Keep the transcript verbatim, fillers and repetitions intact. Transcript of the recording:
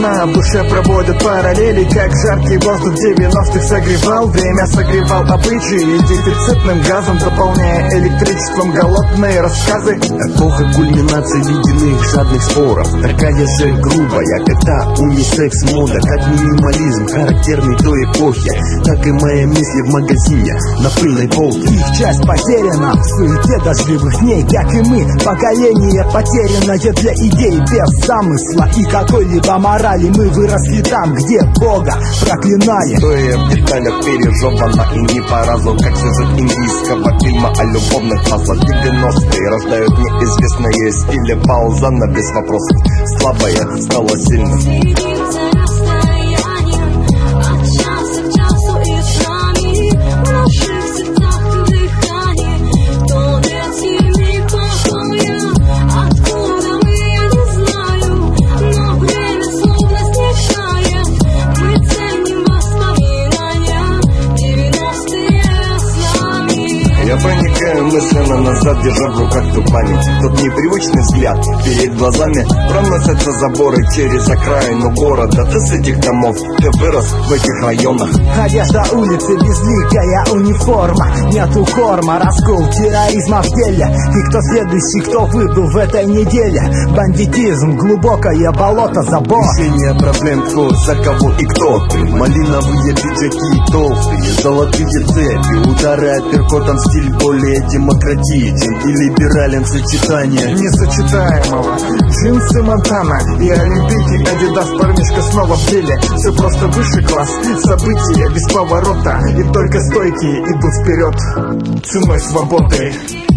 времена в душе проводят параллели, как жаркий воздух девяностых согревал время, согревал обычаи дефицитным газом, дополняя электричеством голодные рассказы. Эпоха кульминации ледяных жадных споров, такая же грубая, это унисекс-мода, как минимализм, характерный той эпохи, так и мои мысли в магазине на пыльной полке. Их часть потеряна в суете дождливых дней, как и мы, поколение потерянное для идей без замысла и какой-либо морали. Мы выросли там, где Бога проклинали. Стоя в деталях пережевано и не по разу, как сюжет индийского фильма о любовных паслах. девяностые рождают неизвестные стили, пауза на без вопросов, слабая стала сильной. Я проникаю мысленно назад, держа в руках ту память. Тот непривычный взгляд перед глазами, проносятся заборы через окраину города. Ты с этих домов, ты вырос в этих районах. Одежда улицы, безликая униформа, нету корма, раскол терроризма в деле. И кто следующий, кто выбыл в этой неделе? Бандитизм, глубокое болото, забор. Решение проблем, кто за кого и кто ты. Малиновые пиджаки толстые, золотые цепи, удары апперкотом, стиль более демократичен и либерален в сочетании несочетаемого. Джинсы Монтана и Олимпийки, Адидас, парнишка снова в деле. Все просто высший класс, события без поворота, и только стойкие идут вперед ценой свободы.